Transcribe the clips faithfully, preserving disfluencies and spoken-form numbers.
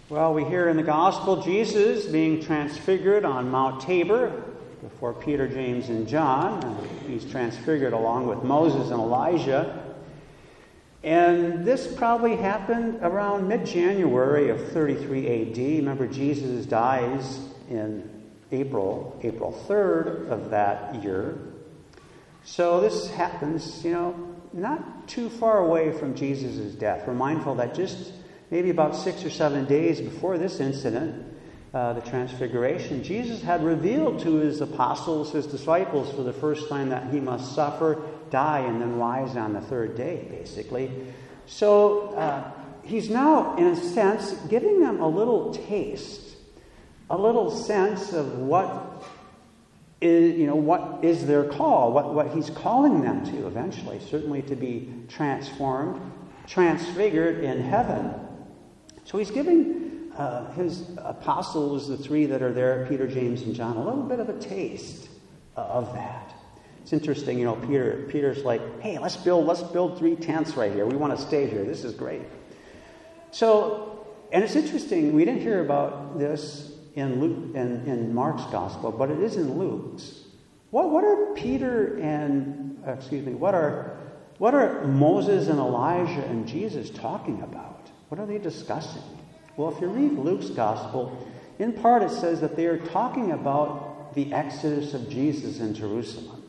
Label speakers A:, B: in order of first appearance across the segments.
A: Well, we hear in the Gospel Jesus being transfigured on Mount Tabor before Peter, James, and John. He's transfigured along with Moses and Elijah. And this probably happened around mid-January of thirty-three A D. Remember, Jesus dies in April, April third of that year. So this happens, you know, not too far away from Jesus' death. We're mindful that just maybe about six or seven days before this incident, uh, the Transfiguration, Jesus had revealed to his apostles, his disciples, for the first time that he must suffer, die, and then rise on the third day, basically. So uh, he's now, in a sense, giving them a little taste, a little sense of what is, you know, what is their call, what, what he's calling them to eventually, certainly to be transformed, transfigured in heaven. So he's giving uh, his apostles, the three that are there, Peter, James, and John, a little bit of a taste uh, of that. It's interesting, you know, Peter. Peter's like, hey, let's build, let's build three tents right here. We want to stay here. This is great. So, and it's interesting, we didn't hear about this in Luke, in, in Mark's gospel, but it is in Luke's. What what are Peter and uh, excuse me? What are what are Moses and Elijah and Jesus talking about? What are they discussing? Well, if you read Luke's gospel, in part it says that they are talking about the exodus of Jesus in Jerusalem.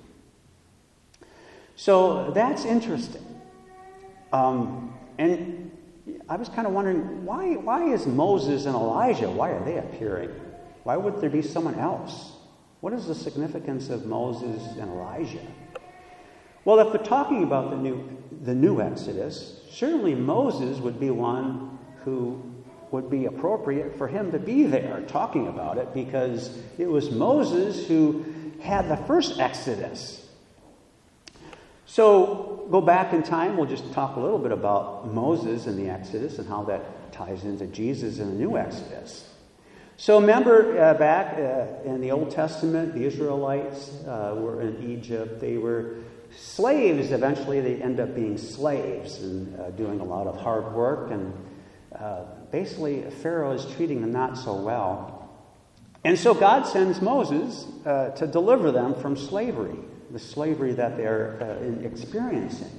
A: So that's interesting. Um, and I was kind of wondering, why, why is Moses and Elijah, why are they appearing? Why would there be someone else? What is the significance of Moses and Elijah? Well, if they're talking about the new, the new Exodus, certainly Moses would be one who would be appropriate for him to be there talking about it, because it was Moses who had the first Exodus. So go back in time, we'll just talk a little bit about Moses and the Exodus and how that ties into Jesus and the new Exodus. So remember uh, back uh, in the Old Testament, the Israelites uh, were in Egypt. They were slaves. Eventually they end up being slaves and uh, doing a lot of hard work. And uh, basically Pharaoh is treating them not so well. And so God sends Moses uh, to deliver them from slavery, the slavery that they're uh, experiencing.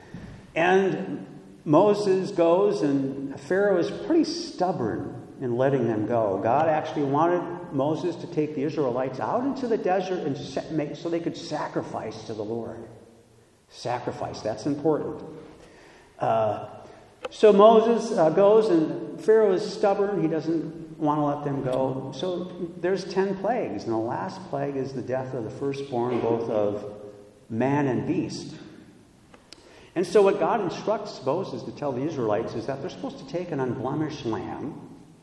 A: And Moses goes, and Pharaoh is pretty stubborn in letting them go. God actually wanted Moses to take the Israelites out into the desert and set, make, so they could sacrifice to the Lord. Sacrifice, that's important. Uh, so Moses uh, goes, and Pharaoh is stubborn. He doesn't want to let them go. So there's ten plagues, and the last plague is the death of the firstborn, both of man and beast. And so what God instructs Moses to tell the Israelites is that they're supposed to take an unblemished lamb,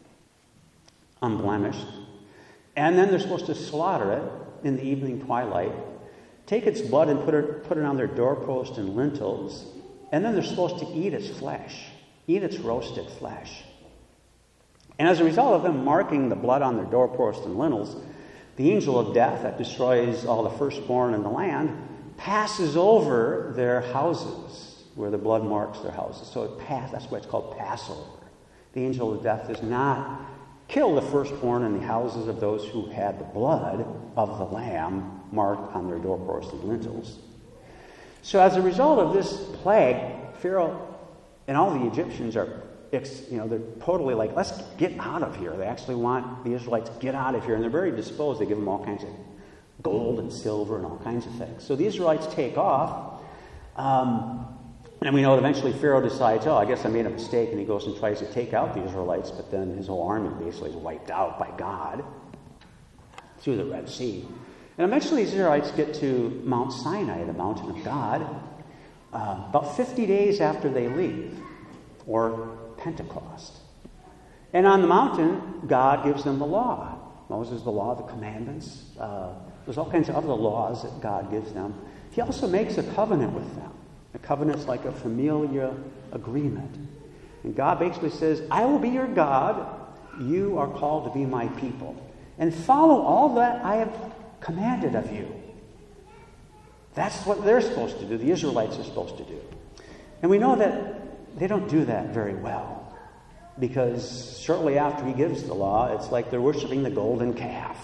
A: unblemished, and then they're supposed to slaughter it in the evening twilight, take its blood and put it, put it on their doorpost and lintels, and then they're supposed to eat its flesh, eat its roasted flesh. And as a result of them marking the blood on their doorpost and lintels, the angel of death that destroys all the firstborn in the land passes over their houses where the blood marks their houses. So it pass, that's why it's called Passover. The angel of death does not kill the firstborn in the houses of those who had the blood of the lamb marked on their doorposts and lintels. So as a result of this plague, Pharaoh and all the Egyptians are, you know, they're totally like, let's get out of here. They actually want the Israelites to get out of here, and they're very disposed. They give them all kinds of gold and silver and all kinds of things. So the Israelites take off, um, and we know that eventually Pharaoh decides, oh, I guess I made a mistake, and he goes and tries to take out the Israelites, but then his whole army basically is wiped out by God through the Red Sea. And eventually the Israelites get to Mount Sinai, the mountain of God, uh, about fifty days after they leave, or Pentecost. And on the mountain, God gives them the law. Moses, the law, the commandments. Uh, there's all kinds of other laws that God gives them. He also makes a covenant with them. A covenant's like a familial agreement. And God basically says, I will be your God. You are called to be my people. And follow all that I have commanded of you. That's what they're supposed to do. The Israelites are supposed to do. And we know that they don't do that very well. because shortly after he gives the law, it's like they're worshiping the golden calf.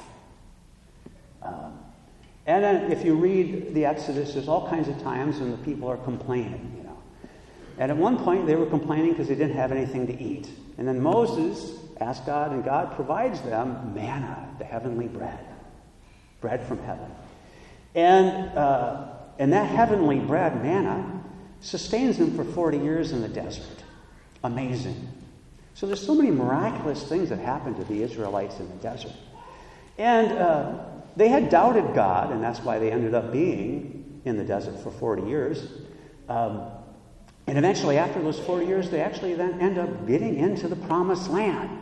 A: Um, and then if you read the Exodus, there's all kinds of times when the people are complaining, you know. And at one point, they were complaining because they didn't have anything to eat. And then Moses asked God, and God provides them manna, the heavenly bread, bread from heaven. And uh, and that heavenly bread, manna, sustains them for forty years in the desert. Amazing. So there's so many miraculous things that happened to the Israelites in the desert. And uh, they had doubted God, and that's why they ended up being in the desert for forty years. Um, and eventually, after those forty years, they actually then end up getting into the promised land.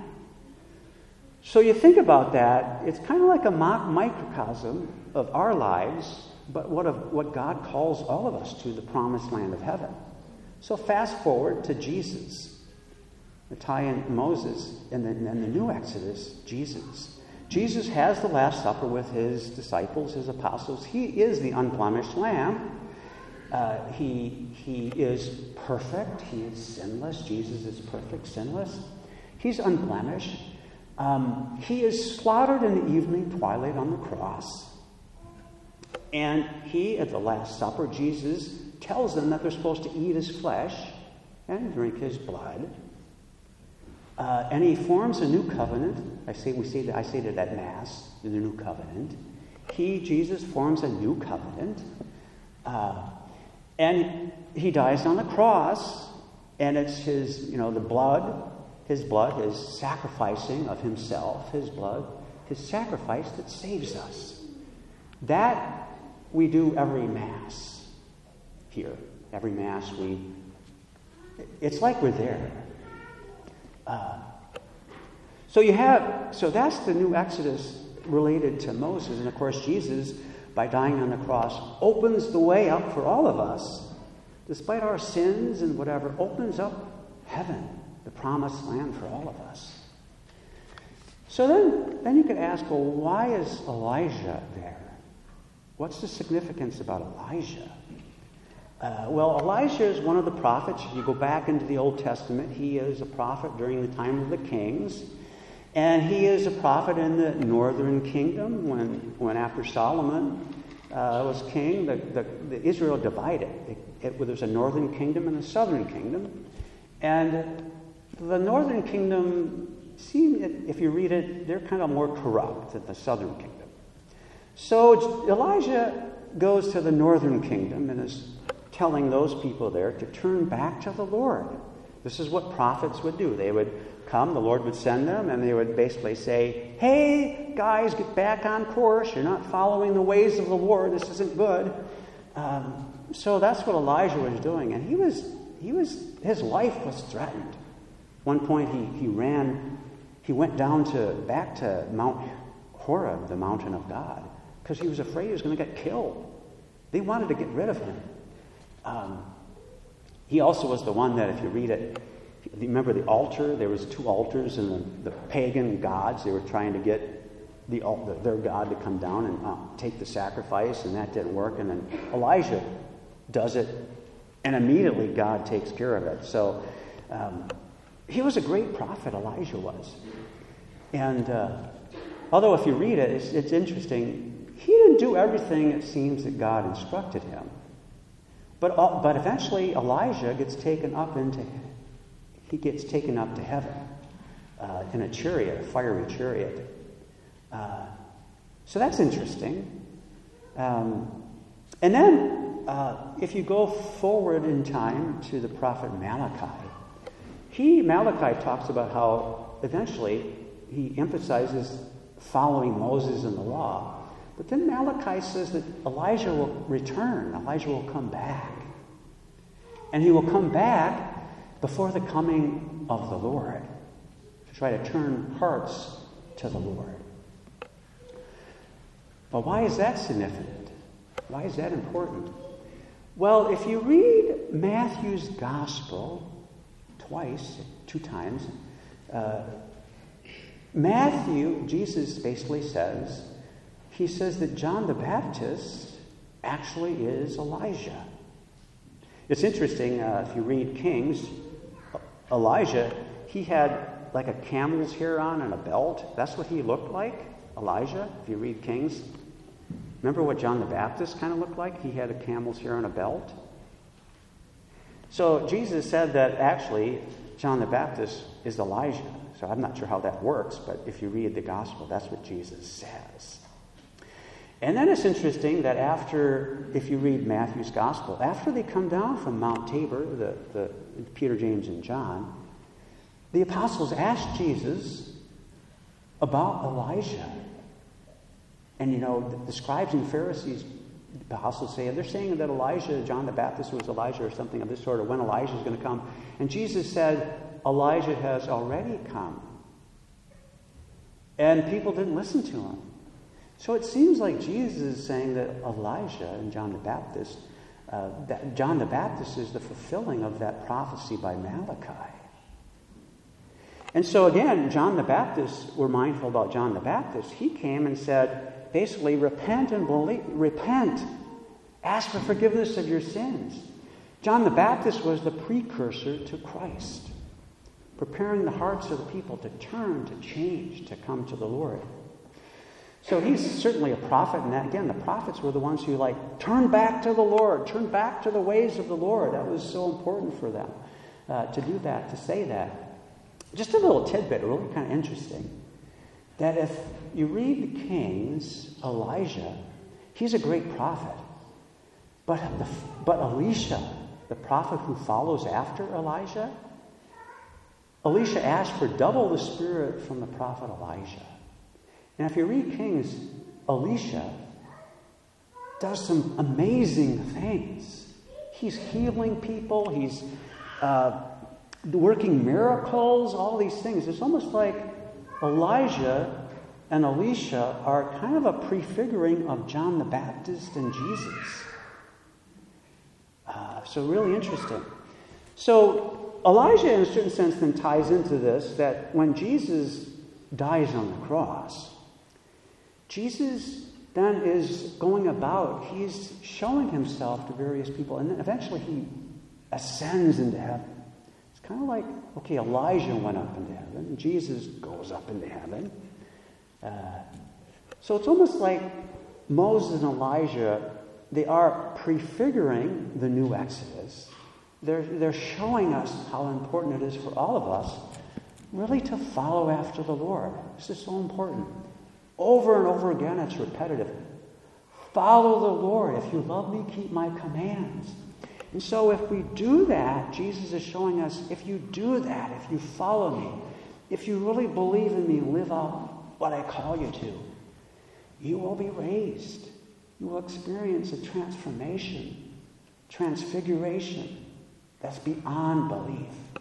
A: So you think about that, it's kind of like a microcosm of our lives, but what, of, what God calls all of us to, the promised land of heaven. So fast forward to Jesus. The tie-in Moses, and then the new Exodus, Jesus. Jesus has the Last Supper with his disciples, his apostles. He is the unblemished Lamb. Uh, he, he is perfect. He is sinless. Jesus is perfect, sinless. He's unblemished. Um, he is slaughtered in the evening twilight on the cross. And he, at the Last Supper, Jesus tells them that they're supposed to eat his flesh and drink his blood. Uh, and he forms a new covenant. I say we say that I say that at Mass, the new covenant. He, Jesus, forms a new covenant. Uh, and he dies on the cross, and it's his, you know, the blood, his blood, his sacrificing of himself, his blood, his sacrifice that saves us. That we do every Mass here. Every Mass we, it's like we're there. Uh, so you have, so that's the new Exodus related to Moses. And of course, Jesus, by dying on the cross, opens the way up for all of us, despite our sins and whatever, opens up heaven, the promised land for all of us. So then, then you could ask, well, why is Elijah there? What's the significance about Elijah? Uh, well, Elijah is one of the prophets. If you go back into the Old Testament, he is a prophet during the time of the kings. And he is a prophet in the northern kingdom when, when after Solomon uh, was king, the, the, the Israel divided. It, it, well, there's a northern kingdom and a southern kingdom. And the northern kingdom, see, if you read it, they're kind of more corrupt than the southern kingdom. So Elijah goes to the northern kingdom and is telling those people there to turn back to the Lord. This is what prophets would do. They would come, the Lord would send them, and they would basically say, hey, guys, get back on course. You're not following the ways of the Lord. This isn't good. Um, so that's what Elijah was doing. And he was, he was, his life was threatened. At one point, he, he ran, he went down to, back to Mount Horeb, the mountain of God, because he was afraid he was going to get killed. They wanted to get rid of him. Um, he also was the one that, if you read it, remember the altar? There was two altars, and the, the pagan gods, they were trying to get the, their god to come down and uh, take the sacrifice, and that didn't work. And then Elijah does it, and immediately God takes care of it. So um, he was a great prophet, Elijah was. And uh, although if you read it, it's, it's interesting. He didn't do everything, it seems, that God instructed him. But, uh, but eventually Elijah gets taken up into, he gets taken up to heaven uh, in a chariot, a fiery chariot. Uh, so that's interesting. Um, and then uh, if you go forward in time to the prophet Malachi, he, Malachi talks about how eventually he emphasizes following Moses and the law. But then Malachi says that Elijah will return. Elijah will come back. And he will come back before the coming of the Lord to try to turn hearts to the Lord. But why is that significant? Why is that important? Well, if you read Matthew's gospel twice, two times, uh, Matthew, Jesus basically says, he says that John the Baptist actually is Elijah. It's interesting, uh, if you read Kings, Elijah, he had like a camel's hair on and a belt. That's what he looked like, Elijah, if you read Kings. Remember what John the Baptist kind of looked like? He had a camel's hair and a belt. So Jesus said that actually John the Baptist is Elijah. So I'm not sure how that works, but if you read the gospel, that's what Jesus says. And then it's interesting that after, if you read Matthew's gospel, after they come down from Mount Tabor, the, the Peter, James, and John, the apostles asked Jesus about Elijah. And you know, the scribes and Pharisees, the apostles say, they're saying that Elijah, John the Baptist was Elijah or something of this sort, or when Elijah is going to come. And Jesus said, Elijah has already come. And people didn't listen to him. So it seems like Jesus is saying that Elijah and John the Baptist, uh, that John the Baptist is the fulfilling of that prophecy by Malachi. And so again, John the Baptist, we're mindful about John the Baptist. He came and said, basically, repent and believe. Repent. Ask for forgiveness of your sins. John the Baptist was the precursor to Christ, preparing the hearts of the people to turn, to change, to come to the Lord. So he's certainly a prophet, and that, again, the prophets were the ones who, like, turn back to the Lord, turn back to the ways of the Lord. That was so important for them uh, to do that, to say that. Just a little tidbit, really kind of interesting, that if you read the Kings, Elijah, he's a great prophet. But, the, but Elisha, the prophet who follows after Elijah, Elisha asked for double the spirit from the prophet Elijah. And if you read Kings, Elisha does some amazing things. He's healing people. He's uh, working miracles, all these things. It's almost like Elijah and Elisha are kind of a prefiguring of John the Baptist and Jesus. Uh, so really interesting. So Elijah, in a certain sense, then ties into this, that when Jesus dies on the cross, Jesus then is going about, he's showing himself to various people, and then eventually he ascends into heaven. It's kind of like, okay, Elijah went up into heaven, and Jesus goes up into heaven. Uh, so it's almost like Moses and Elijah, they are prefiguring the new Exodus. They're, they're showing us how important it is for all of us really to follow after the Lord. This is so important. Over and over again, it's repetitive. Follow the Lord. If you love me, keep my commands. And so if we do that, Jesus is showing us, if you do that, if you follow me, if you really believe in me, live out what I call you to, you will be raised. You will experience a transformation, transfiguration that's beyond belief.